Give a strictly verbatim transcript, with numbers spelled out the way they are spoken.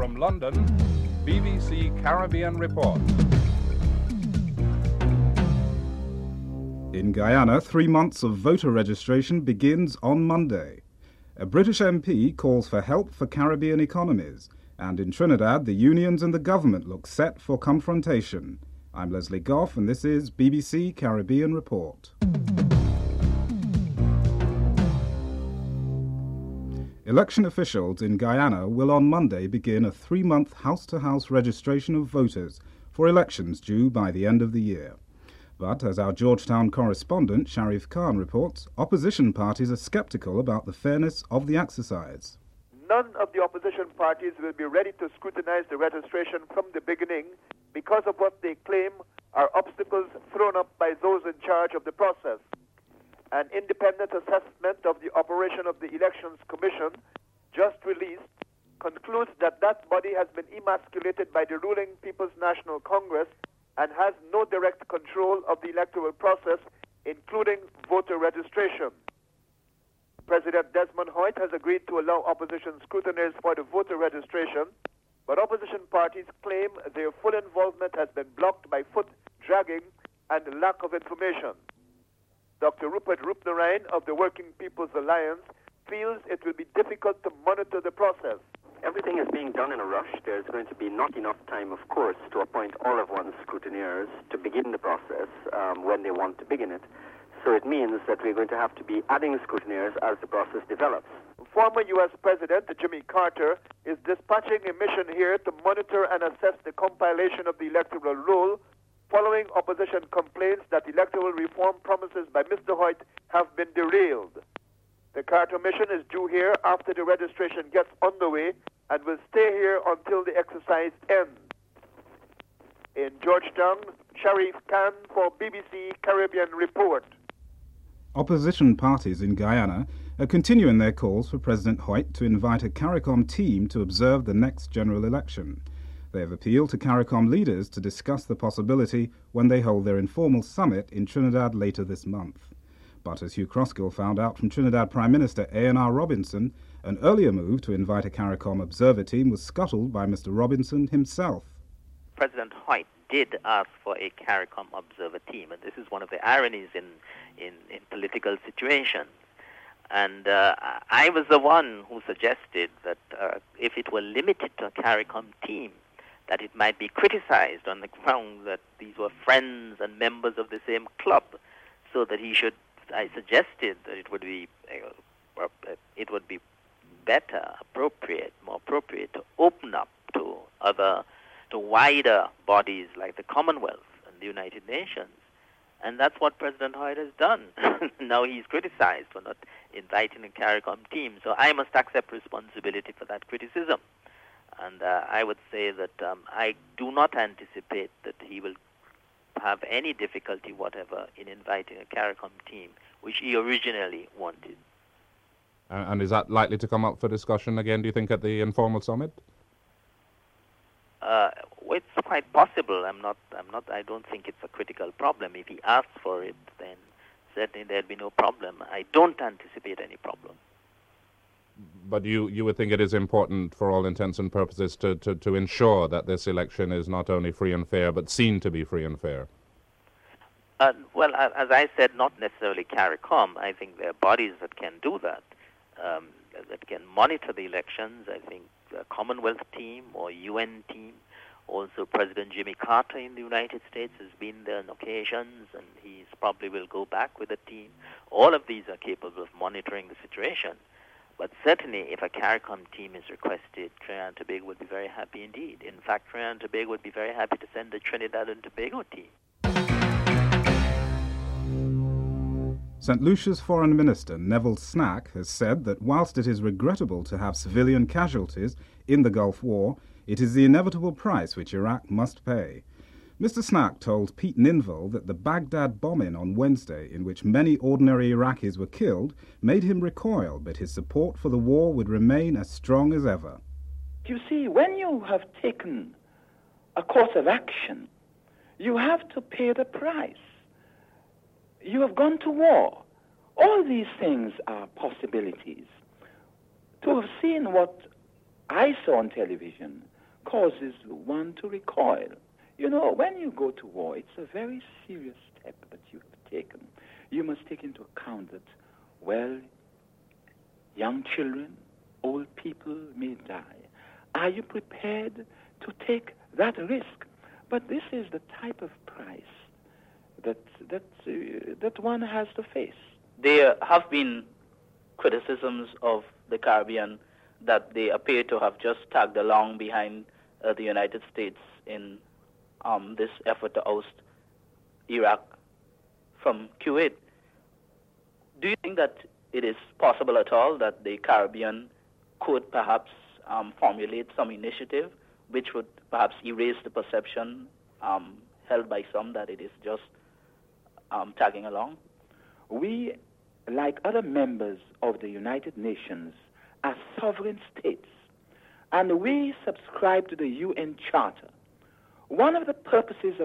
From London, B B C Caribbean Report. In Guyana, three months of voter registration begins on Monday. A British M P calls for help for Caribbean economies, and in Trinidad, the unions and the government look set for confrontation. I'm Leslie Goff, and this is B B C Caribbean Report. Election officials in Guyana will on Monday begin a three-month house-to-house registration of voters for elections due by the end of the year. But, as our Georgetown correspondent Sharif Khan reports, opposition parties are sceptical about the fairness of the exercise. None of the opposition parties will be ready to scrutinize the registration from the beginning because of what they claim are obstacles thrown up by those in charge of the process. An independent assessment of the operation of the Elections Commission, just released, concludes that that body has been emasculated by the ruling People's National Congress and has no direct control of the electoral process, including voter registration. President Desmond Hoyt has agreed to allow opposition scrutineers for the voter registration, but opposition parties claim their full involvement has been blocked by foot dragging and lack of information. Doctor Rupert Roopnarine of the Working People's Alliance feels it will be difficult to monitor the process. Everything is being done in a rush. There's going to be not enough time, of course, to appoint all of one's scrutineers to begin the process um, when they want to begin it. So it means that we're going to have to be adding scrutineers as the process develops. Former U S President Jimmy Carter is dispatching a mission here to monitor and assess the compilation of the electoral roll, following opposition complaints that electoral reform promises by Mister Hoyt have been derailed. The Carter mission is due here after the registration gets underway and will stay here until the exercise ends. In Georgetown, Sharif Khan for B B C Caribbean Report. Opposition parties in Guyana are continuing their calls for President Hoyt to invite a CARICOM team to observe the next general election. They have appealed to CARICOM leaders to discuss the possibility when they hold their informal summit in Trinidad later this month. But as Hugh Croskill found out from Trinidad Prime Minister A N R Robinson, an earlier move to invite a CARICOM observer team was scuttled by Mister Robinson himself. President Hoyt did ask for a CARICOM observer team, and this is one of the ironies in, in, in political situations. And uh, I was the one who suggested that uh, if it were limited to a CARICOM team, that it might be criticized on the ground that these were friends and members of the same club, so that he should, I suggested that it would be, uh, it would be better, appropriate, more appropriate to open up to other, to wider bodies like the Commonwealth and the United Nations. And that's what President Hoyt has done. Now he's criticized for not inviting a CARICOM team, so I must accept responsibility for that criticism. And uh, I would say that um, I do not anticipate that he will have any difficulty whatever in inviting a CARICOM team, which he originally wanted. Uh, and is that likely to come up for discussion again, do you think, at the informal summit? Uh, well, it's quite possible. I'm not, I'm not, I don't think it's a critical problem. If he asks for it, then certainly there'd be no problem. I don't anticipate any problem. But you, you would think it is important for all intents and purposes to, to, to ensure that this election is not only free and fair, but seen to be free and fair? Uh, well, as I said, not necessarily CARICOM. I think there are bodies that can do that, um, that can monitor the elections. I think the Commonwealth team or U N team. Also, President Jimmy Carter in the United States has been there on occasions, and he probably will go back with a team. All of these are capable of monitoring the situation. But certainly, if a CARICOM team is requested, Trinidad and Tobago would be very happy indeed. In fact, Trinidad and Tobago would be very happy to send a Trinidad and Tobago team. Saint Lucia's Foreign Minister Neville Snack has said that whilst it is regrettable to have civilian casualties in the Gulf War, it is the inevitable price which Iraq must pay. Mister Snack told Pete Ninville that the Baghdad bombing on Wednesday, in which many ordinary Iraqis were killed, made him recoil, but his support for the war would remain as strong as ever. You see, when you have taken a course of action, you have to pay the price. You have gone to war. All these things are possibilities. To have seen what I saw on television causes one to recoil. You know, when you go to war, it's a very serious step that you have taken. You must take into account that, well, young children, old people may die. Are you prepared to take that risk? But this is the type of price that that uh, that one has to face. There have been criticisms of the Caribbean that they appear to have just tagged along behind uh, the United States in um, this effort to oust Iraq from Kuwait. Do you think that it is possible at all that the Caribbean could perhaps um, formulate some initiative which would perhaps erase the perception um, held by some that it is just um, tagging along? We, like other members of the United Nations, are sovereign states, and we subscribe to the U N Charter. One of the purposes of